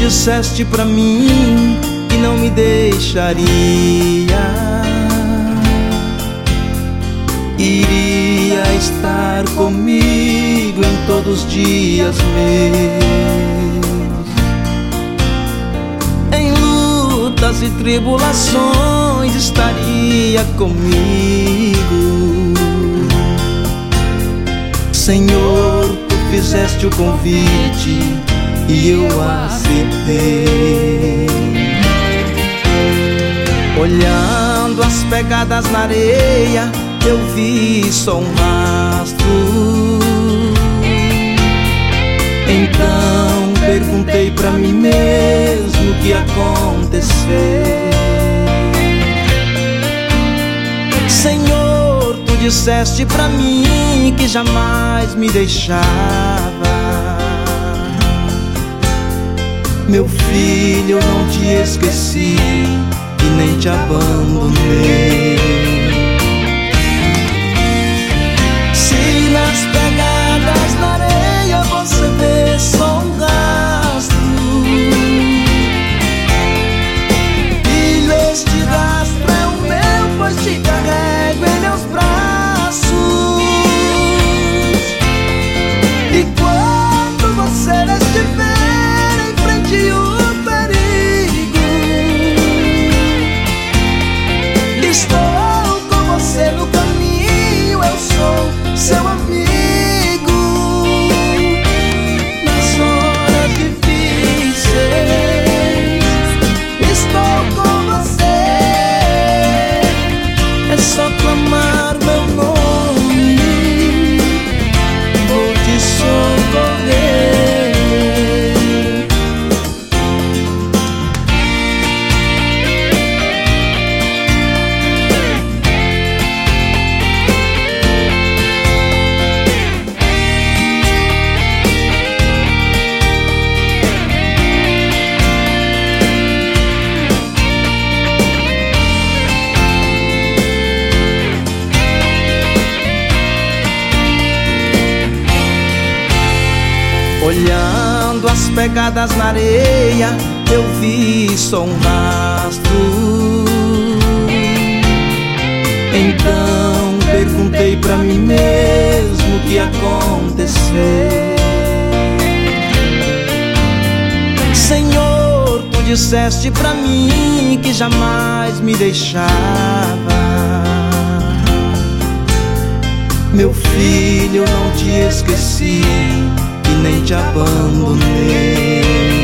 disseste pra mim que não me deixaria, iria estar comigo em todos os dias meus. Em lutas e tribulações estaria comigo. Senhor, tu fizeste o convite e eu aceitei. Olhando as pegadas na areia, eu vi só um rastro. Então perguntei pra mim mesmo o que ia acontecer. Senhor, tu disseste pra mim que jamais me deixava. Meu filho, eu não te esqueci e nem te abandonei. Se nas pegadas na areia você vê só um rastro, filho, este rastro é o meu, pois te carrego em meus braços. E quando você estiver em frente ao perigo, estou com você no caminho, eu sou seu amigo. Nas horas difíceis estou com você. É só clamar meu nome, vou te socorrer. Olhando as pegadas na areia, eu vi só um rastro. Então perguntei pra mim mesmo o que ia acontecer. Senhor, tu disseste pra mim que jamais me deixava. Meu filho, eu não te esqueci e nem te abandonei.